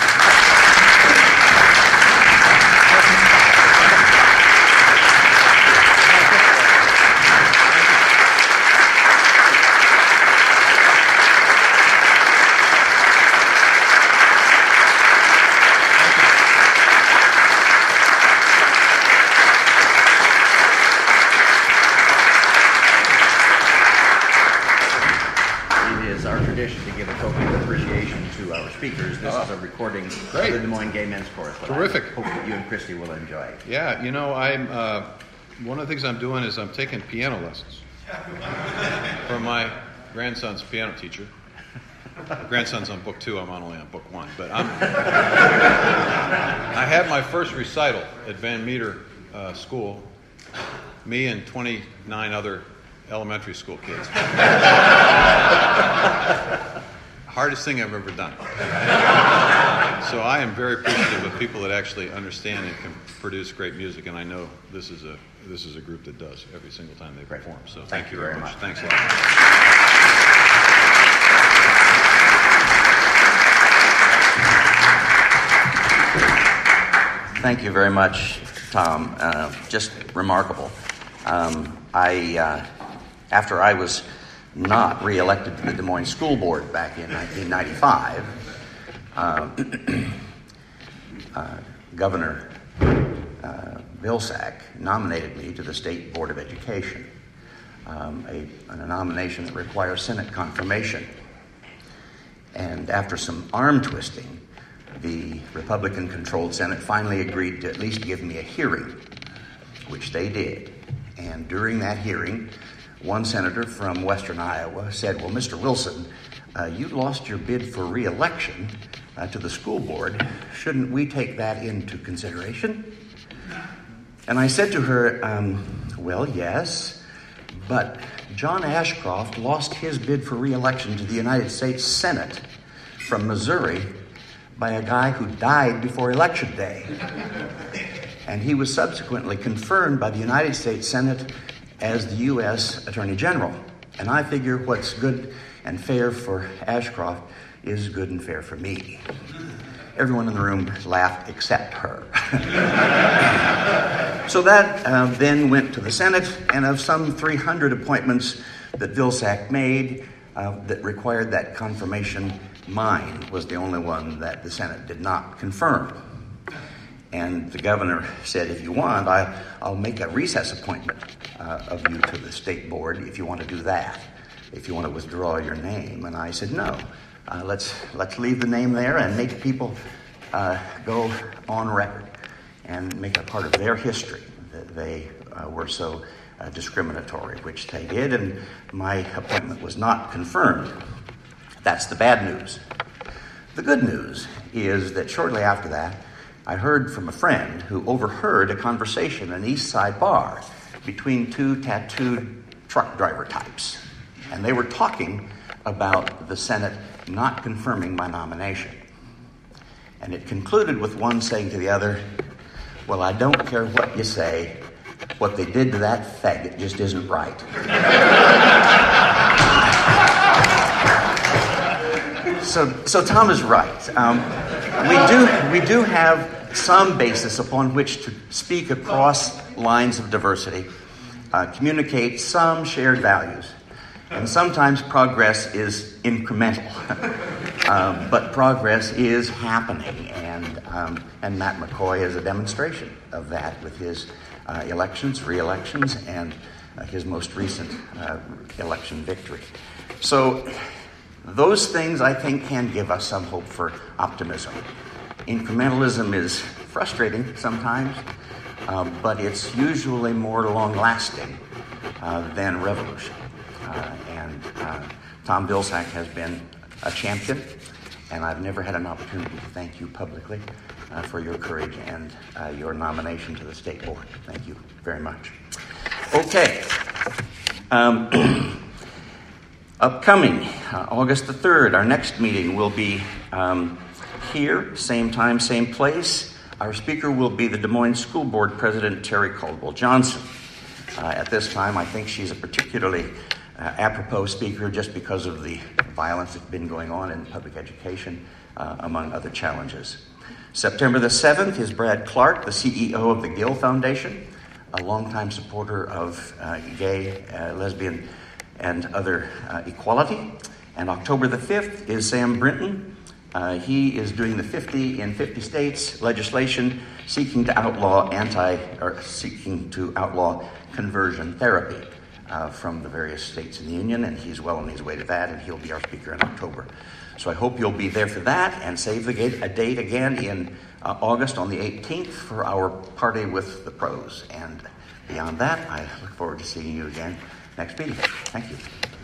Speakers. This oh. is a recording Great. of the Des Moines Gay Men's Chorus. Terrific. I hope that you and Christy will enjoy. Yeah, you know, I'm uh, one of the things I'm doing is I'm taking piano lessons from my grandson's piano teacher. My grandson's on book two. I'm on only on book one. But I'm. I had my first recital at Van Meter uh, School. Me and twenty-nine other elementary school kids. Hardest thing I've ever done. So I am very appreciative of people that actually understand and can produce great music, and I know this is a this is a group that does every single time they Great. perform. So thank, thank you you very very much. much. Thanks a lot. Thank you very much, Tom. Uh, just remarkable. Um, I uh, after I was not reelected to the Des Moines School Board back in nineteen ninety-five, uh, uh, Governor uh, Vilsack nominated me to the State Board of Education, um, a, a nomination that requires Senate confirmation. And after some arm twisting, the Republican-controlled Senate finally agreed to at least give me a hearing, which they did. And during that hearing, one senator from western Iowa said, well, Mister Wilson, uh, you lost your bid for re-election uh, to the school board. Shouldn't we take that into consideration? And I said to her, um, well, yes, but John Ashcroft lost his bid for re-election to the United States Senate from Missouri by a guy who died before Election Day. And he was subsequently confirmed by the United States Senate as the U S Attorney General. And I figure what's good and fair for Ashcroft is good and fair for me. Everyone in the room laughed except her. So that uh, then went to the Senate, and of some three hundred appointments that Vilsack made uh, that required that confirmation, mine was the only one that the Senate did not confirm. And the governor said, if you want, I, I'll make a recess appointment uh, of you to the state board if you want to do that, if you want to withdraw your name. And I said, no, uh, let's let's leave the name there and make people uh, go on record and make it part of their history that they uh, were so uh, discriminatory, which they did, and my appointment was not confirmed. That's the bad news. The good news is that shortly after that, I heard from a friend who overheard a conversation in an East Side bar between two tattooed truck driver types. And they were talking about the Senate not confirming my nomination. And it concluded with one saying to the other, well, I don't care what you say. What they did to that faggot just isn't right. so, so Tom is right. Um, we do, we do have some basis upon which to speak across lines of diversity, uh, communicate some shared values. And sometimes progress is incremental, um, but progress is happening. And, um, and Matt McCoy is a demonstration of that with his uh, elections, re-elections, and uh, his most recent uh, election victory. So those things, I think, can give us some hope for optimism. Incrementalism is frustrating sometimes, uh, but it's usually more long-lasting uh, than revolution. Uh, and uh, Tom Vilsack has been a champion, and I've never had an opportunity to thank you publicly uh, for your courage and uh, your nomination to the state board. Thank you very much. Okay. Um, upcoming, uh, August the third, our next meeting will be um, here, same time, same place. Our speaker will be the Des Moines School Board President, Terry Caldwell Johnson. Uh, at this time, I think she's a particularly uh, apropos speaker just because of the violence that's been going on in public education, uh, among other challenges. September the seventh is Brad Clark, the C E O of the Gill Foundation, a longtime supporter of uh, gay, uh, lesbian, and other uh, equality. And October the fifth is Sam Brinton. Uh, he is doing the fifty in fifty states legislation seeking to outlaw anti or seeking to outlaw conversion therapy uh, from the various states in the union, and he's well on his way to that, and he'll be our speaker in October. So I hope you'll be there for that, and save the gate, a date again in uh, August on the eighteenth for our party with the pros. And beyond that, I look forward to seeing you again next meeting. Thank you.